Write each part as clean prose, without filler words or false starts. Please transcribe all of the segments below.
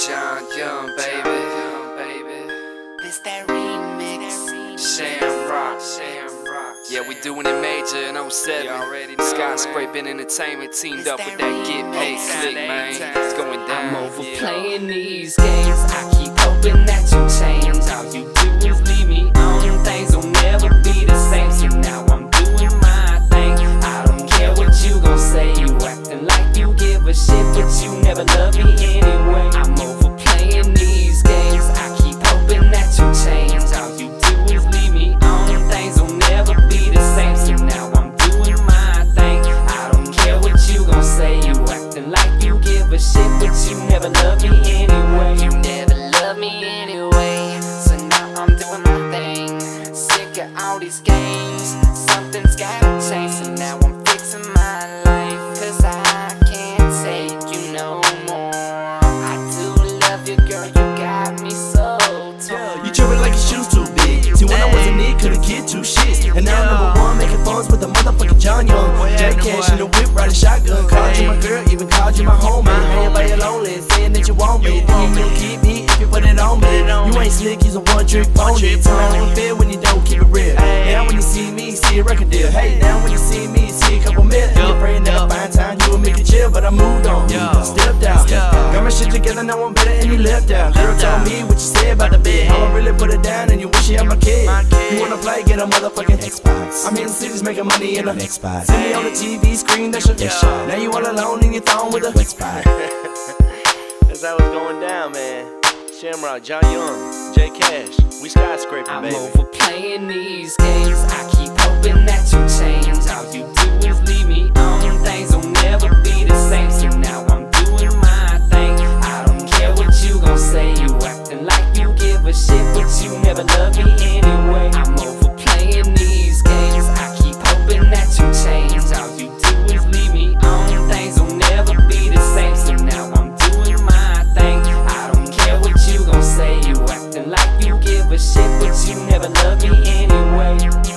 John Young, baby. This that remix. Shamrock. Yeah, we doing it major in 07. Skyscraping Entertainment teamed up with that Get Paid Slick, man. It's going down. I'm overplaying these games. I keep hoping that you change. All you do is leave me on. Things will never be the same. So now I'm doing my thing. I don't care what you gon' say. You acting like you give a shit, but you never love me anyway. I'm overplaying these games. I keep hoping that you change. All you do is leave me on. Things will never be the same. So now I'm doing my thing. I don't care what you gon' say. You acting like you give a shit, but you never love me anyway. You never love me anyway. So now I'm doing my thing. Sick of all these games. Something's gotta change. So now I'm fixing my life. Cause I can't take you no more. I do love you, girl. You got me so torn. You trippin' like your shoes too big. See, when I wasn't it, couldn't get two shits. And now I'm #1 making phones with the motherfucking John Young. J Cash in the whip, riding shotgun. Called you my girl, even called you my homie. Hanging by your lonely, saying that you want me. Then you'll keep me if you put it on me. You ain't slick, you's a one-trick pony. Tell me how it feel when you don't keep it real. Now when you see me, see a record deal. Hey, now when you see me, see a couple million. You're praying that I find time, you will make it chill, but I moved on. Stepped out, got my shit together, now I'm better, and you left out. Girl told me what you said about the bed. I'ma really put it down, and you wish you had my kid. You wanna play, get a motherfucking Xbox. I'm in the cities making money in a Xbox. See me on the TV screen, that's your shot. Now you all alone in your thong with a wet spot. That's how it's going down, man. Shamrock, John Young, J Cash, we skyscraping, baby. I'm overplaying these games. I keep hoping that you change. All you do is leave me on. Things will never be the same. So now I'm doing my thing. I don't care what you gon' say. You acting like you give a shit, but you never love me anyway. I'm overplaying these games. I keep hoping that you change. All you do is leave me on. Things will never be the same. So now I'm doing my thing. I don't care what you gon' say. You acting like you give a shit, but you never love me anyway.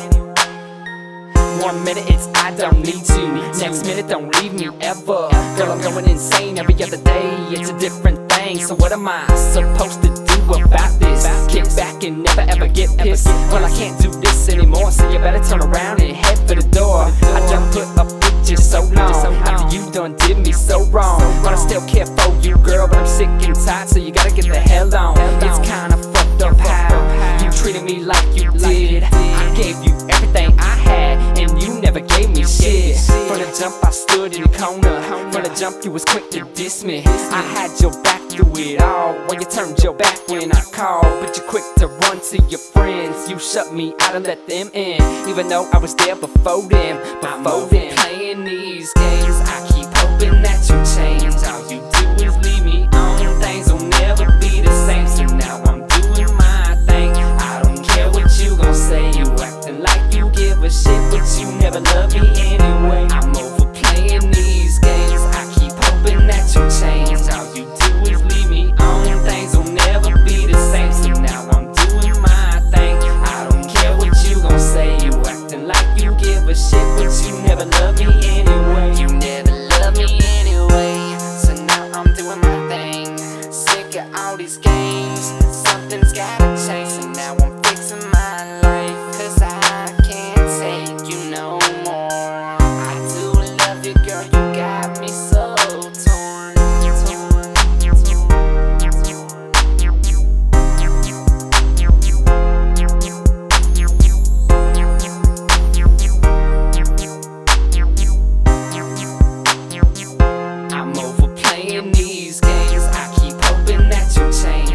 1 minute it's I don't need you. Next minute don't leave me ever. Girl, I'm going insane every other day. It's a different thing. So what am I supposed to do about this? Kick back and never ever get pissed. Well, I can't do this anymore, so you better turn around and head for the door. I done put up with you so long. After you done did me so wrong. But I still care for you, girl, but I'm sick and tired, so you gotta get the hell on. It's kinda fucked up how you treated me like you did. I gave you everything I had, and you never gave me shit. From the jump I stood in the corner. From the jump you was quick to diss me. I had your back through it all. Well, you turned your back when I called, but you're quick to run to your friends. You shut me out and let them in, even though I was there before them. Playing these games. I keep hoping that you change. All you do is leave me on. Things will never be the same. So now I'm doing my thing. I don't care what you gon' say. You acting like you give a shit, but you never love me anyway. I'm overplaying these games. I keep hoping that you change. All you do is leave me on. Things will never be the same. So now I'm doing my thing. I don't care what you gon' say. You acting like you give a shit, but you never love me anyway. You never love me anyway. So now I'm doing my thing. Sick of all these games. Something's gotta change. So now I'm fixing my life. Cause I can't take you no more. I do love you, girl. You got me so torn. I'm overplaying these games. I keep hoping that you change.